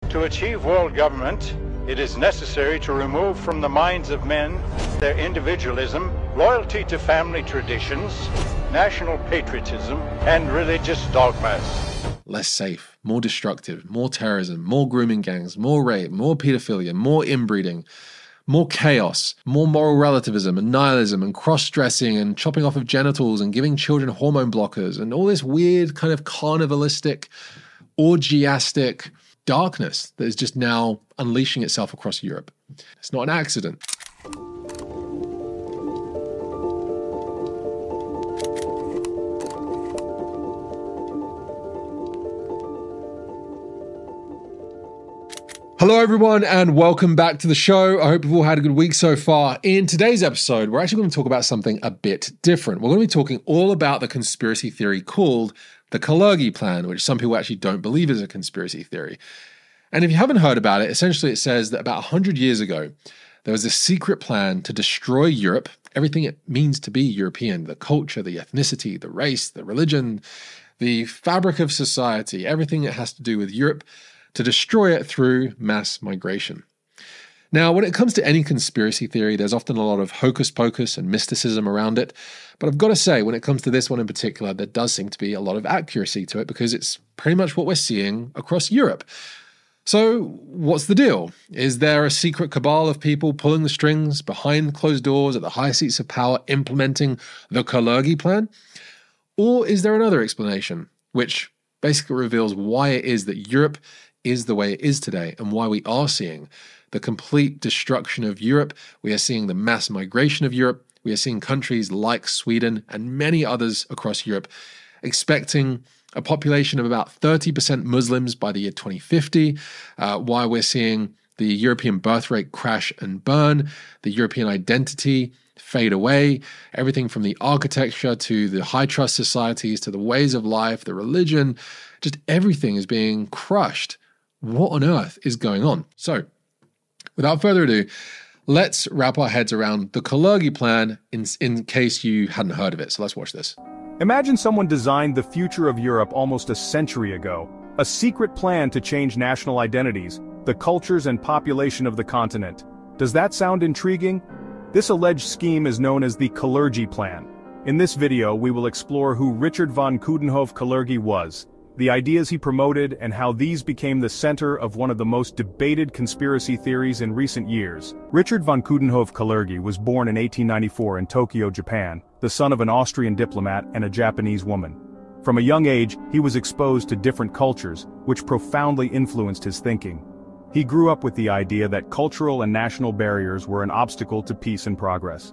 To achieve world government, it is necessary to remove from the minds of men their individualism, loyalty to family traditions, national patriotism, and religious dogmas. Less safe, more destructive, more terrorism, more grooming gangs, more rape, more pedophilia, more inbreeding, more chaos, more moral relativism and nihilism and cross-dressing and chopping off of genitals and giving children hormone blockers and all this weird kind of carnivalistic, orgiastic darkness that is just now unleashing itself across Europe. It's not an accident. Hello everyone and welcome back to the show. I hope you've all had a good week so far. In today's episode, we're actually going to talk about something a bit different. We're going to be talking all about the conspiracy theory called the Kalergi Plan, which some people actually don't believe is a conspiracy theory. And if you haven't heard about it, essentially it says that about 100 years ago, there was a secret plan to destroy Europe, everything it means to be European, the culture, the ethnicity, the race, the religion, the fabric of society, everything that has to do with Europe, to destroy it through mass migration. Now, when it comes to any conspiracy theory, there's often a lot of hocus pocus and mysticism around it. But I've got to say, when it comes to this one in particular, there does seem to be a lot of accuracy to it because it's pretty much what we're seeing across Europe. So what's the deal? Is there a secret cabal of people pulling the strings behind closed doors at the high seats of power implementing the Kalergi Plan? Or is there another explanation, which basically reveals why it is that Europe is the way it is today and why we are seeing the complete destruction of Europe? We are seeing the mass migration of Europe. We are seeing countries like Sweden and many others across Europe expecting a population of about 30% Muslims by the year 2050, why we're seeing the European birth rate crash and burn, the European identity fade away, everything from the architecture to the high trust societies to the ways of life, the religion, just everything is being crushed. What on earth is going on? So, without further ado, let's wrap our heads around the Kalergi Plan in case you hadn't heard of it. So let's watch this. Imagine someone designed the future of Europe almost a century ago. A secret plan to change national identities, the cultures and population of the continent. Does that sound intriguing? This alleged scheme is known as the Kalergi Plan. In this video, we will explore who Richard von Coudenhove-Kalergi was, the ideas he promoted, and how these became the center of one of the most debated conspiracy theories in recent years. Richard von Coudenhove-Kalergi was born in 1894 in Tokyo, Japan, the son of an Austrian diplomat and a Japanese woman. From a young age, he was exposed to different cultures, which profoundly influenced his thinking. He grew up with the idea that cultural and national barriers were an obstacle to peace and progress.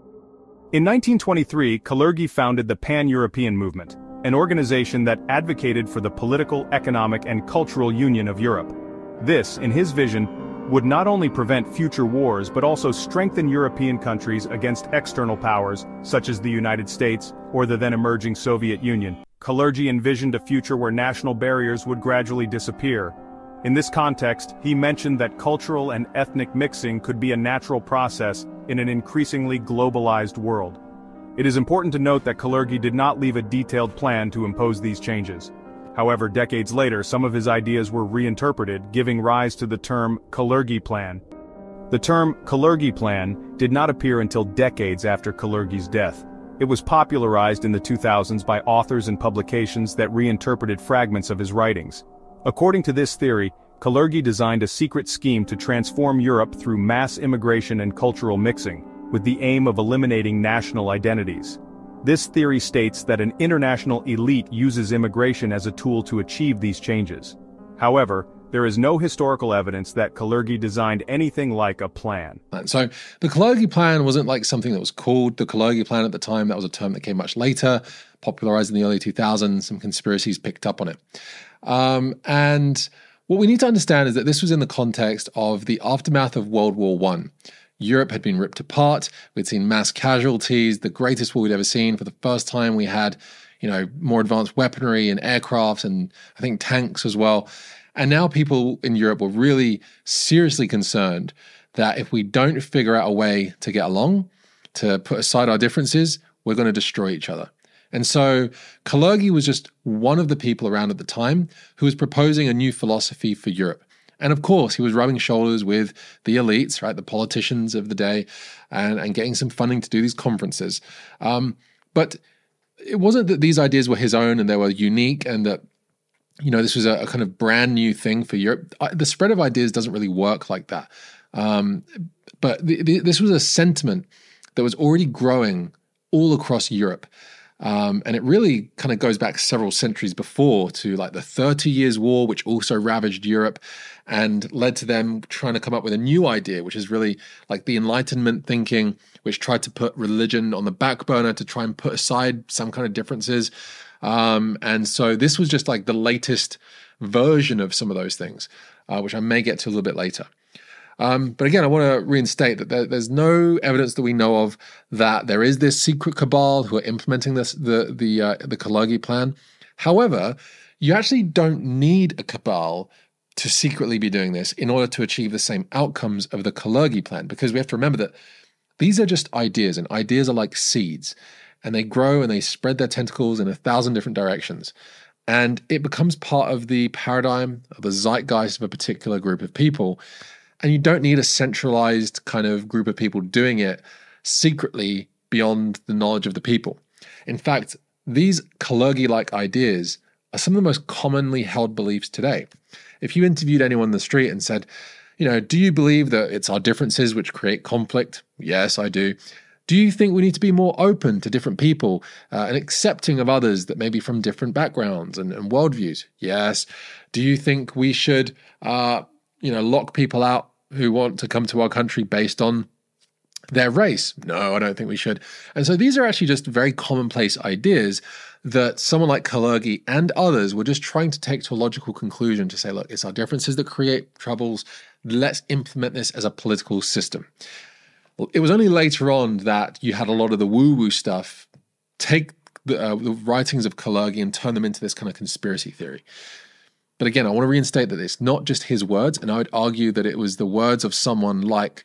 In 1923, Kalergi founded the Pan-European Movement, an organization that advocated for the political, economic, and cultural union of Europe. This, in his vision, would not only prevent future wars but also strengthen European countries against external powers, such as the United States or the then-emerging Soviet Union. Kalergi envisioned a future where national barriers would gradually disappear. In this context, he mentioned that cultural and ethnic mixing could be a natural process in an increasingly globalized world. It is important to note that Kalergi did not leave a detailed plan to impose these changes. However, decades later, some of his ideas were reinterpreted, giving rise to the term Kalergi Plan. The term Kalergi Plan did not appear until decades after Kalergi's death. It was popularized in the 2000s by authors and publications that reinterpreted fragments of his writings. According to this theory, Kalergi designed a secret scheme to transform Europe through mass immigration and cultural mixing, with the aim of eliminating national identities. This theory states that an international elite uses immigration as a tool to achieve these changes. However, there is no historical evidence that Kalergi designed anything like a plan. So the Kalergi Plan wasn't like something that was called the Kalergi Plan at the time. That was a term that came much later, popularized in the early 2000s. Some conspiracies picked up on it. And what we need to understand is that this was in the context of the aftermath of World War I. Europe had been ripped apart. We'd seen mass casualties, the greatest war we'd ever seen. For the first time, we had, more advanced weaponry and aircraft and I think tanks as well. And now people in Europe were really seriously concerned that if we don't figure out a way to get along, to put aside our differences, we're going to destroy each other. And so Kalergi was just one of the people around at the time who was proposing a new philosophy for Europe, And of course, he was rubbing shoulders with the elites, right, the politicians of the day, and getting some funding to do these conferences. But it wasn't that these ideas were his own and they were unique and that, this was a kind of brand new thing for Europe. The spread of ideas doesn't really work like that. But this was a sentiment that was already growing all across Europe. And it really kind of goes back several centuries before to like the 30 Years' War, which also ravaged Europe and led to them trying to come up with a new idea, which is really like the Enlightenment thinking, which tried to put religion on the back burner to try and put aside some kind of differences. And so this was just like the latest version of some of those things, which I may get to a little bit later. But again, I want to reinstate that there's no evidence that we know of that there is this secret cabal who are implementing the Kalergi plan. However, you actually don't need a cabal to secretly be doing this in order to achieve the same outcomes of the Kalergi plan, because we have to remember that these are just ideas, and ideas are like seeds, and they grow and they spread their tentacles in 1,000 different directions. And it becomes part of the paradigm, of the zeitgeist of a particular group of people. And you don't need a centralized kind of group of people doing it secretly beyond the knowledge of the people. In fact, these Kalergi-like ideas are some of the most commonly held beliefs today. If you interviewed anyone in the street and said, do you believe that it's our differences which create conflict? Yes, I do. Do you think we need to be more open to different people and accepting of others that may be from different backgrounds and worldviews? Yes. Do you think we should lock people out who want to come to our country based on their race? No, I don't think we should. And so these are actually just very commonplace ideas that someone like Kalergi and others were just trying to take to a logical conclusion to say, look, it's our differences that create troubles. Let's implement this as a political system. Well, it was only later on that you had a lot of the woo-woo stuff take the writings of Kalergi and turn them into this kind of conspiracy theory. But again, I want to reinstate that it's not just his words, and I would argue that it was the words of someone like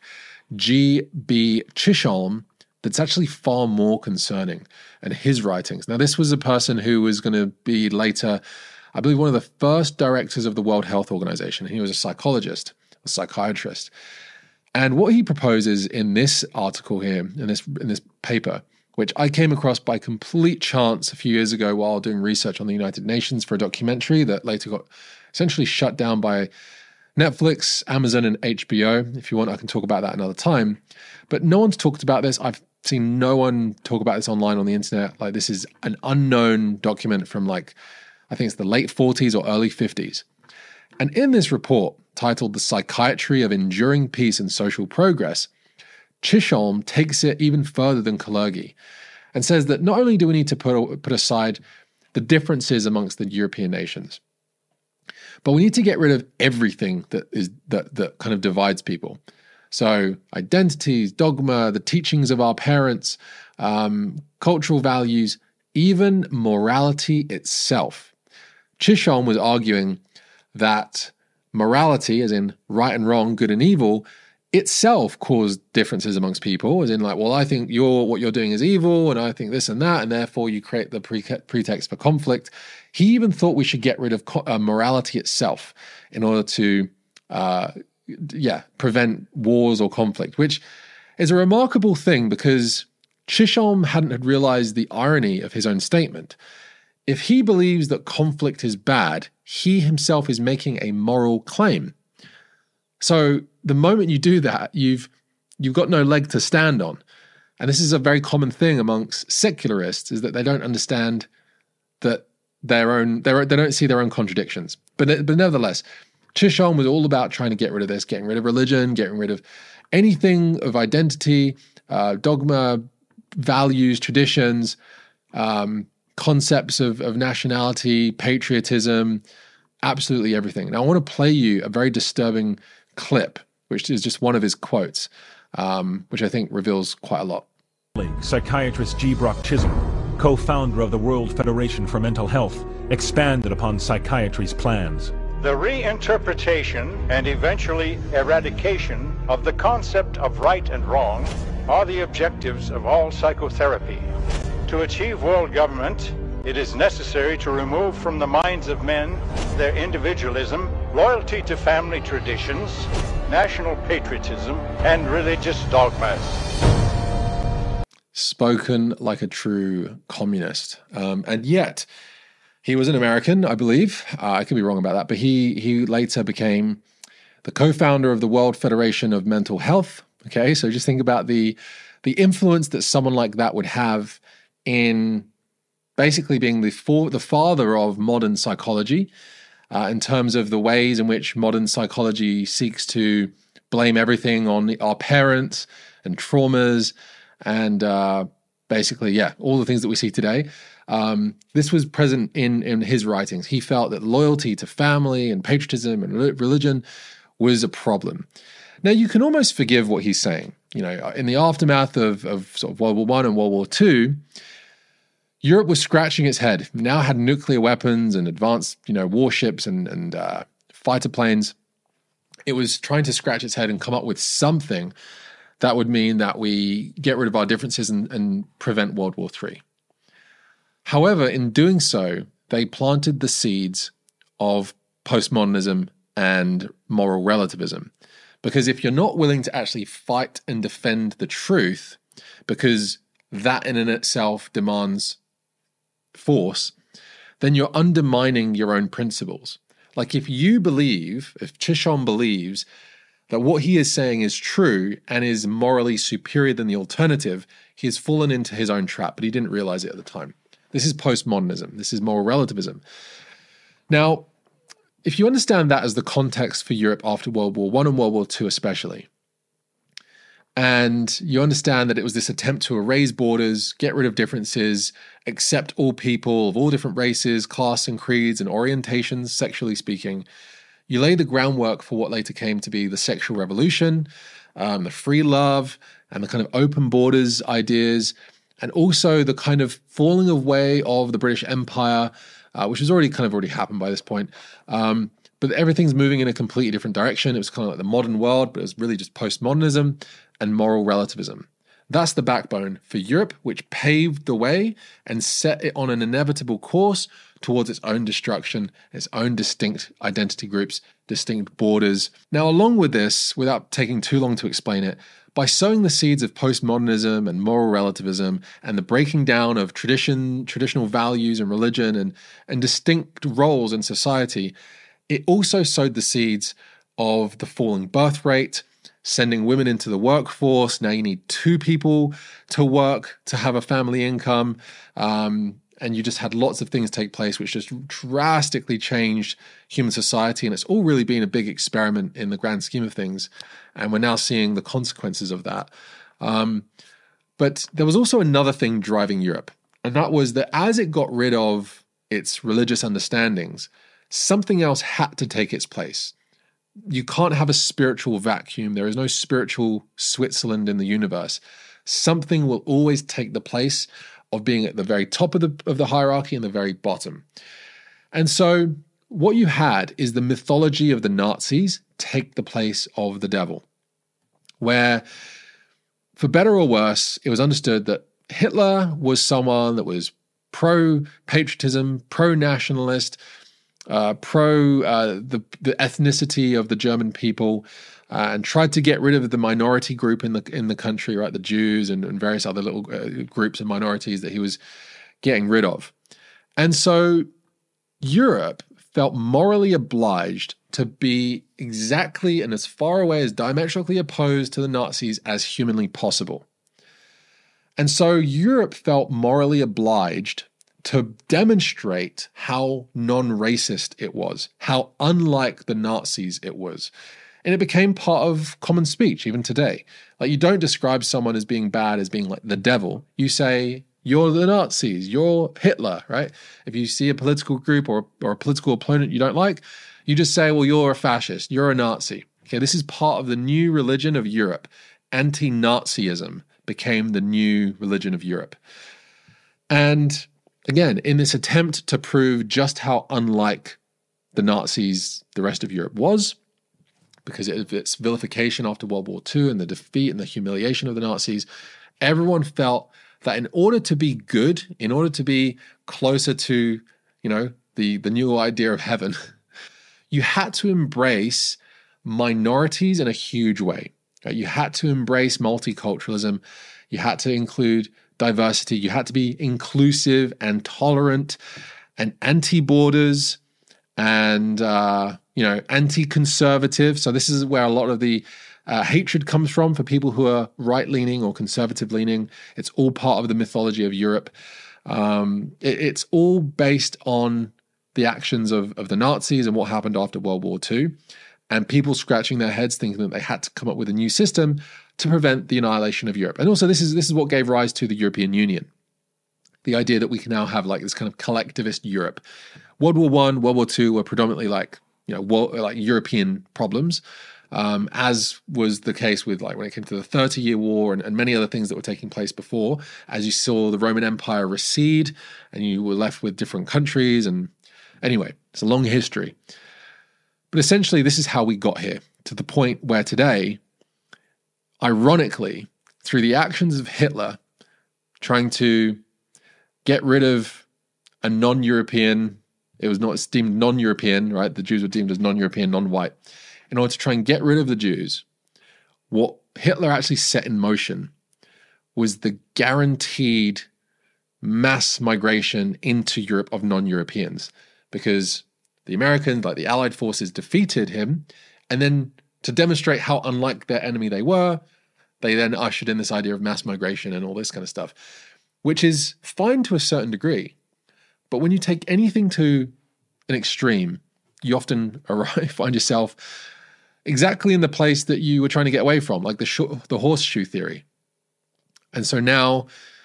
G.B. Chisholm that's actually far more concerning, and his writings. Now, this was a person who was going to be later, I believe, one of the first directors of the World Health Organization. He was a psychologist, a psychiatrist. And what he proposes in this article here, in this paper, which I came across by complete chance a few years ago while doing research on the United Nations for a documentary that later got essentially shut down by Netflix, Amazon, and HBO. If you want, I can talk about that another time. But no one's talked about this. I've seen no one talk about this online on the internet. Like, this is an unknown document from I think it's the late 40s or early 50s. And in this report, titled The Psychiatry of Enduring Peace and Social Progress, Chisholm takes it even further than Kalergi and says that not only do we need to put aside the differences amongst the European nations, but we need to get rid of everything that kind of divides people. So identities, dogma, the teachings of our parents, cultural values, even morality itself. Chisholm was arguing that morality, as in right and wrong, good and evil, itself caused differences amongst people, as in I think what you're doing is evil, and I think this and that, and therefore you create the pretext for conflict. He even thought we should get rid of morality itself in order to, prevent wars or conflict, which is a remarkable thing because Chisholm hadn't realized the irony of his own statement. If he believes that conflict is bad, he himself is making a moral claim. So the moment you do that, you've got no leg to stand on. And this is a very common thing amongst secularists, is that they don't understand that they don't see their own contradictions. But nevertheless, Chisholm was all about trying to get rid of this, getting rid of religion, getting rid of anything of identity, dogma, values, traditions, concepts of nationality, patriotism, absolutely everything. Now, I want to play you a very disturbing clip, which is just one of his quotes, which I think reveals quite a lot. Psychiatrist G. Brock Chisholm, co-founder of the World Federation for Mental Health, expanded upon psychiatry's plans. The reinterpretation and eventually eradication of the concept of right and wrong are the objectives of all psychotherapy. To achieve world government, it is necessary to remove from the minds of men their individualism, loyalty to family traditions, national patriotism, and religious dogmas. Spoken like a true communist. And yet, he was an American, I believe. I could be wrong about that, but he later became the co-founder of the World Federation of Mental Health. Okay, so just think about the influence that someone like that would have in basically being the father of modern psychology, in terms of the ways in which modern psychology seeks to blame everything on our parents and traumas and basically, all the things that we see today. This was present in his writings. He felt that loyalty to family and patriotism and religion was a problem. Now, you can almost forgive what he's saying. You know, in the aftermath of sort of World War I and World War II, Europe was scratching its head. It now had nuclear weapons and advanced, warships and fighter planes. It was trying to scratch its head and come up with something that would mean that we get rid of our differences and prevent World War III. However, in doing so, they planted the seeds of postmodernism and moral relativism. Because if you're not willing to actually fight and defend the truth, because that in and itself demands force, then you're undermining your own principles. Like if Chisholm believes that what he is saying is true and is morally superior than the alternative, he has fallen into his own trap, but he didn't realize it at the time. This is postmodernism. This is moral relativism. Now, if you understand that as the context for Europe after World War I and World War II especially, and you understand that it was this attempt to erase borders, get rid of differences, accept all people of all different races, class and creeds and orientations, sexually speaking, you lay the groundwork for what later came to be the sexual revolution, the free love, and the kind of open borders ideas, and also the kind of falling away of the British Empire, which has already happened by this point. But everything's moving in a completely different direction. It was kind of like the modern world, but it was really just postmodernism and moral relativism. That's the backbone for Europe, which paved the way and set it on an inevitable course towards its own destruction, its own distinct identity groups, distinct borders. Now, along with this, without taking too long to explain it, by sowing the seeds of postmodernism and moral relativism and the breaking down of traditional values and religion and distinct roles in society, it also sowed the seeds of the falling birth rate, sending women into the workforce. Now you need two people to work to have a family income. And you just had lots of things take place which just drastically changed human society. And it's all really been a big experiment in the grand scheme of things. And we're now seeing the consequences of that. But there was also another thing driving Europe. And that was that as it got rid of its religious understandings, something else had to take its place. You can't have a spiritual vacuum. There is no spiritual Switzerland in the universe. Something will always take the place of being at the very top of the hierarchy and the very bottom. And so what you had is the mythology of the Nazis take the place of the devil, where, for better or worse, it was understood that Hitler was someone that was pro-patriotism, pro-nationalist, the ethnicity of the German people, and tried to get rid of the minority group in the country, right? The Jews and various other little groups and minorities that he was getting rid of. And so Europe felt morally obliged to be exactly and as far away as diametrically opposed to the Nazis as humanly possible. And so Europe felt morally obliged to demonstrate how non-racist it was, how unlike the Nazis it was. And it became part of common speech even today. Like, you don't describe someone as being bad as being like the devil. You say, you're the Nazis, you're Hitler, right? If you see a political group or a political opponent you don't like, you just say, well, you're a fascist, you're a Nazi. Okay, this is part of the new religion of Europe. Anti-Nazism became the new religion of Europe. And again, in this attempt to prove just how unlike the Nazis the rest of Europe was, because of its vilification after World War II and the defeat and the humiliation of the Nazis, everyone felt that in order to be good, in order to be closer to, the new idea of heaven, you had to embrace minorities in a huge way. Right? You had to embrace multiculturalism. You had to include diversity. You had to be inclusive and tolerant and anti-borders and anti-conservative. So this is where a lot of the hatred comes from for people who are right-leaning or conservative-leaning. It's all part of the mythology of Europe. It's all based on the actions of the Nazis and what happened after World War II, and people scratching their heads thinking that they had to come up with a new system to prevent the annihilation of Europe. And also this is what gave rise to the European Union. The idea that we can now have like this kind of collectivist Europe. World War I, World War II were predominantly like European problems, as was the case with like when it came to the 30-Year War and many other things that were taking place before. As you saw the Roman Empire recede, and you were left with different countries. And anyway, it's a long history. But essentially, this is how we got here, to the point where today, ironically, through the actions of Hitler trying to get rid of a non-European, it was not deemed non-European, right? The Jews were deemed as non-European, non-white. In order to try and get rid of the Jews, what Hitler actually set in motion was the guaranteed mass migration into Europe of non-Europeans, because the Americans, like the Allied forces, defeated him, and then to demonstrate how unlike their enemy they were, they then ushered in this idea of mass migration and all this kind of stuff, which is fine to a certain degree. But when you take anything to an extreme, you often find yourself exactly in the place that you were trying to get away from, like the horseshoe theory. And so now,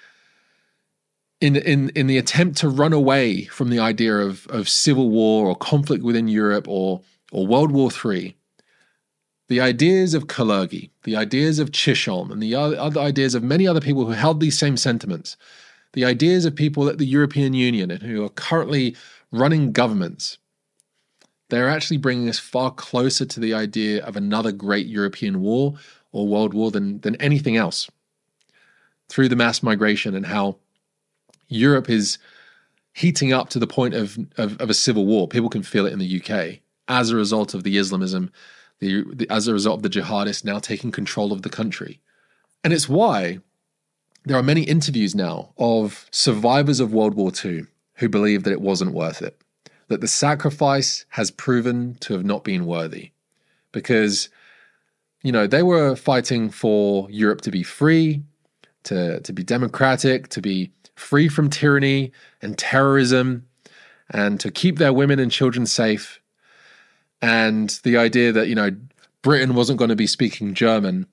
in the attempt to run away from the idea of civil war or conflict within Europe or World War III, the ideas of Kalergi, the ideas of Chisholm, and the other ideas of many other people who held these same sentiments, the ideas of people at the European Union and who are currently running governments, they're actually bringing us far closer to the idea of another great European war or world war than anything else, through the mass migration and how Europe is heating up to the point of a civil war. People can feel it in the UK as a result of the Islamism, as a result of the jihadists now taking control of the country. And it's why there are many interviews now of survivors of World War II who believe that it wasn't worth it, that the sacrifice has proven to have not been worthy. Because, they were fighting for Europe to be free, to be democratic, to be free from tyranny and terrorism, and to keep their women and children safe. And the idea that, Britain wasn't going to be speaking German.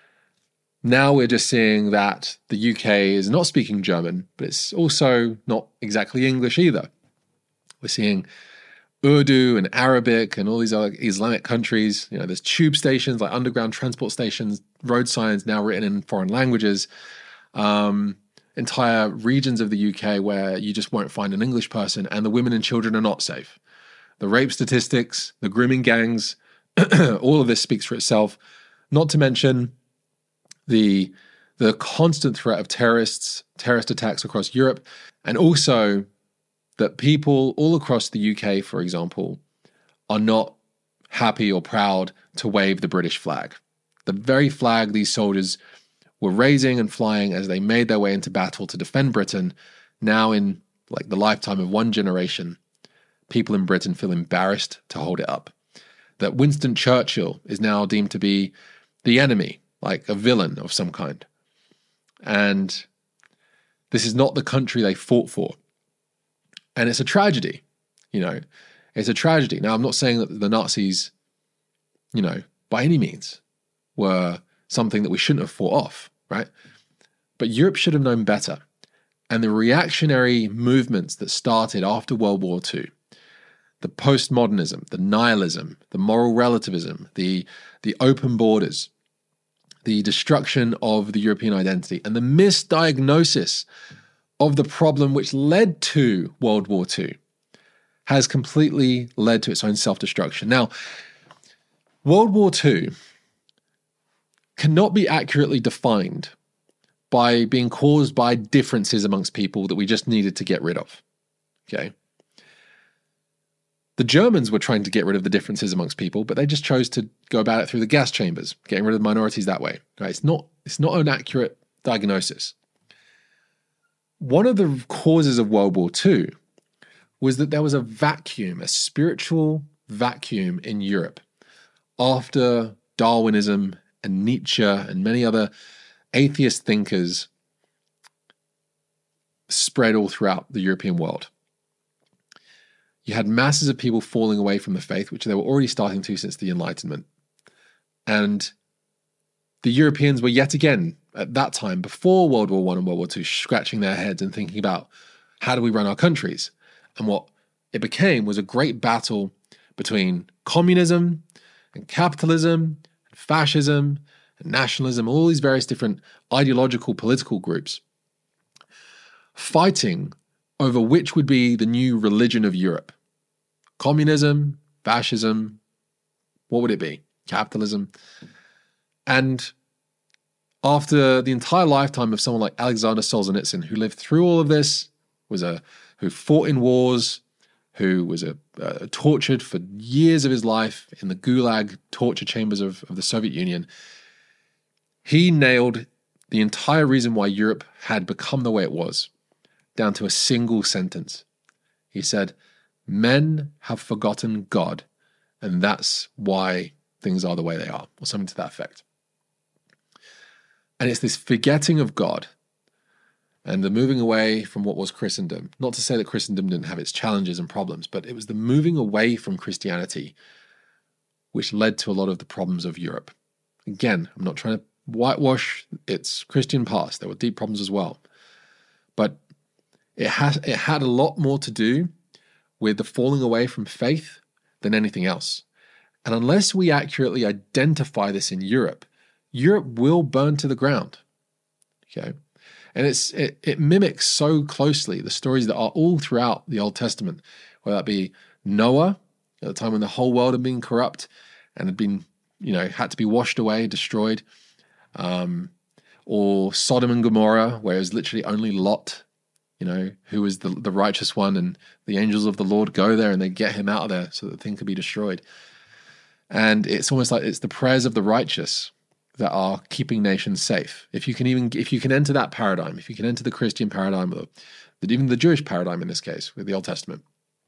Now we're just seeing that the UK is not speaking German, but it's also not exactly English either. We're seeing Urdu and Arabic and all these other Islamic countries. There's tube stations, like underground transport stations, road signs now written in foreign languages. Entire regions of the UK where you just won't find an English person, and the women and children are not safe. The rape statistics, the grooming gangs, all of this speaks for itself. Not to mention the constant threat of terrorist attacks across Europe, and also that people all across the UK, for example, are not happy or proud to wave the British flag. The very flag these soldiers were raising and flying as they made their way into battle to defend Britain, now in like the lifetime of one generation, people in Britain feel embarrassed to hold it up. That Winston Churchill is now deemed to be the enemy, like a villain of some kind. And this is not the country they fought for. And it's a tragedy, it's a tragedy. Now, I'm not saying that the Nazis, by any means were something that we shouldn't have fought off, right? But Europe should have known better. And the reactionary movements that started after World War II, the postmodernism, the nihilism, the moral relativism, the open borders, the destruction of the European identity, and the misdiagnosis of the problem which led to World War II has completely led to its own self-destruction. Now, World War II cannot be accurately defined by being caused by differences amongst people that we just needed to get rid of. Okay? The Germans were trying to get rid of the differences amongst people, but they just chose to go about it through the gas chambers, getting rid of minorities that way. Right? It's not an accurate diagnosis. One of the causes of World War II was that there was a vacuum, a spiritual vacuum in Europe after Darwinism and Nietzsche and many other atheist thinkers spread all throughout the European world. You had masses of people falling away from the faith, which they were already starting to since the Enlightenment. And the Europeans were yet again, at that time, before World War I and World War II, scratching their heads and thinking about how do we run our countries? And what it became was a great battle between communism and capitalism, and fascism and nationalism, all these various different ideological, political groups, fighting over which would be the new religion of Europe. Communism, fascism, what would it be? Capitalism. And after the entire lifetime of someone like Alexander Solzhenitsyn, who lived through all of this, who fought in wars, who was tortured for years of his life in the Gulag torture chambers of the Soviet Union, he nailed the entire reason why Europe had become the way it was, down to a single sentence. He said, "Men have forgotten God, and that's why things are the way they are," or something to that effect. And it's this forgetting of God and the moving away from what was Christendom. Not to say that Christendom didn't have its challenges and problems, but it was the moving away from Christianity which led to a lot of the problems of Europe. Again, I'm not trying to whitewash its Christian past. There were deep problems as well. But it had a lot more to do with the falling away from faith than anything else. And unless we accurately identify this in Europe, Europe will burn to the ground. Okay? And it mimics so closely the stories that are all throughout the Old Testament, whether that be Noah, at the time when the whole world had been corrupt and had been, had to be washed away, destroyed, or Sodom and Gomorrah, where it was literally only Lot, who was the righteous one, and the angels of the Lord go there and they get him out of there so that the thing could be destroyed. And it's almost like it's the prayers of the righteous that are keeping nations safe. If you can enter that paradigm, if you can enter the Christian paradigm, or even the Jewish paradigm in this case with the Old Testament,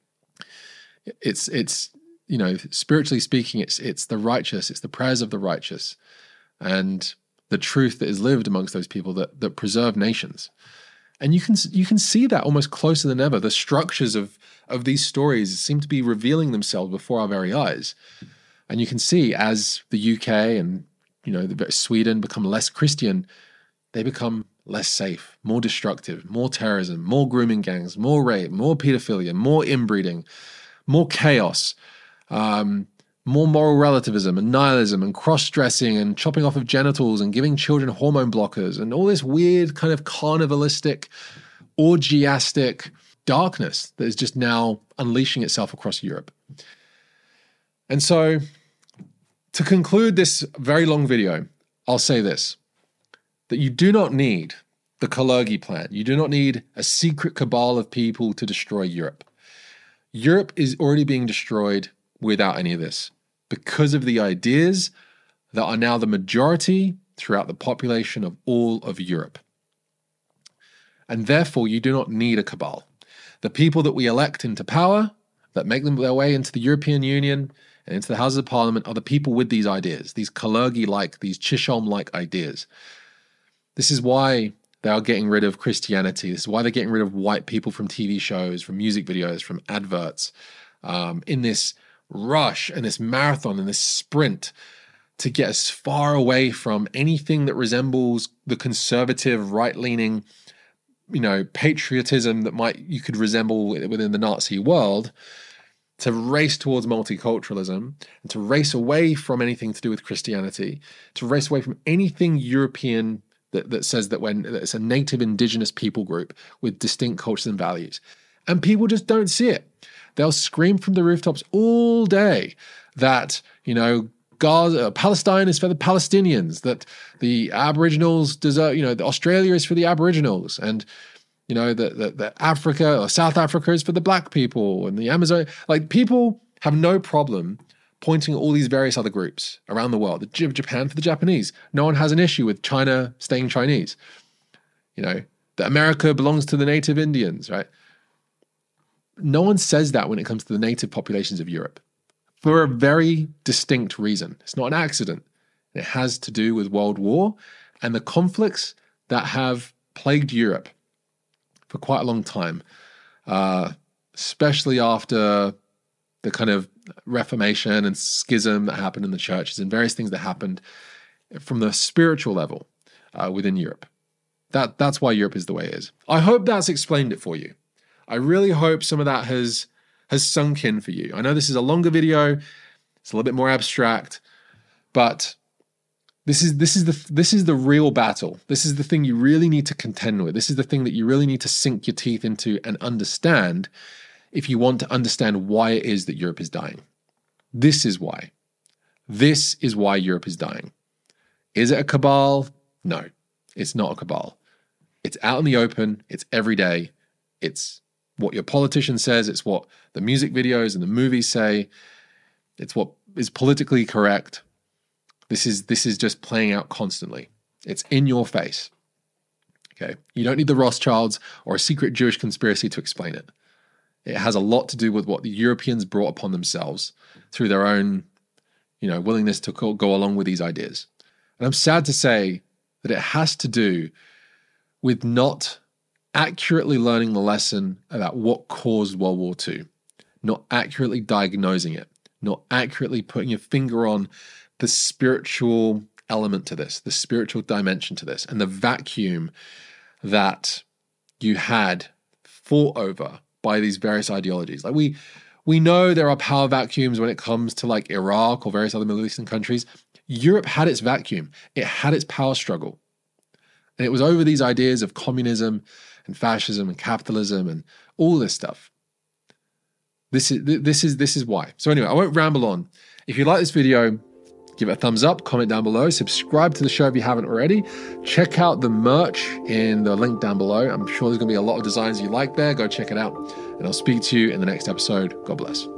it's spiritually speaking, it's the righteous, it's the prayers of the righteous, and the truth that is lived amongst those people that preserve nations. And you can see that almost closer than ever. The structures of these stories seem to be revealing themselves before our very eyes. And you can see as the UK and Sweden become less Christian, they become less safe, more destructive, more terrorism, more grooming gangs, more rape, more pedophilia, more inbreeding, more chaos, more moral relativism and nihilism and cross-dressing and chopping off of genitals and giving children hormone blockers and all this weird kind of carnivalistic, orgiastic darkness that is just now unleashing itself across Europe. And so, to conclude this very long video, I'll say this, that you do not need the Kalergi plan. You do not need a secret cabal of people to destroy Europe. Europe is already being destroyed without any of this because of the ideas that are now the majority throughout the population of all of Europe. And therefore, you do not need a cabal. The people that we elect into power, that make them their way into the European Union and into the Houses of Parliament, are the people with these ideas, these Kalergi-like, these Chisholm-like ideas. This is why they are getting rid of Christianity. This is why they're getting rid of white people from TV shows, from music videos, from adverts, in this rush and this marathon and this sprint to get as far away from anything that resembles the conservative, right-leaning, patriotism that you could resemble within the Nazi world, to race towards multiculturalism and to race away from anything to do with Christianity, to race away from anything European that says that it's a native indigenous people group with distinct cultures and values. And people just don't see it. They'll scream from the rooftops all day that, Gaza, Palestine is for the Palestinians, that the Aboriginals deserve, that Australia is for the Aboriginals. And, the Africa or South Africa is for the black people and the Amazon. Like, people have no problem pointing at all these various other groups around the world. Japan for the Japanese. No one has an issue with China staying Chinese. That America belongs to the native Indians, right? No one says that when it comes to the native populations of Europe, for a very distinct reason. It's not an accident. It has to do with World War and the conflicts that have plagued Europe for quite a long time, especially after the kind of Reformation and schism that happened in the churches and various things that happened from the spiritual level within Europe. That's why Europe is the way it is. I hope that's explained it for you. I really hope some of that has sunk in for you. I know this is a longer video. It's a little bit more abstract, but this is the real battle. This is the thing you really need to contend with. This is the thing that you really need to sink your teeth into and understand if you want to understand why it is that Europe is dying. This is why. This is why Europe is dying. Is it a cabal? No, it's not a cabal. It's out in the open. It's every day. It's what your politician says. It's what the music videos and the movies say. It's what is politically correct. This is just playing out constantly. It's in your face. Okay? You don't need the Rothschilds or a secret Jewish conspiracy to explain it. It has a lot to do with what the Europeans brought upon themselves through their own, willingness to go along with these ideas. And I'm sad to say that it has to do with not accurately learning the lesson about what caused World War II, not accurately diagnosing it, not accurately putting your finger on the spiritual element to this, the spiritual dimension to this, and the vacuum that you had fought over by these various ideologies. Like, we know there are power vacuums when it comes to like Iraq or various other Middle Eastern countries. Europe had its vacuum. It had its power struggle. And it was over these ideas of communism and fascism and capitalism and all this stuff. This is why. So anyway, I won't ramble on. If you like this video, give it a thumbs up, comment down below, subscribe to the show if you haven't already. Check out the merch in the link down below. I'm sure there's going to be a lot of designs you like there. Go check it out. And I'll speak to you in the next episode. God bless.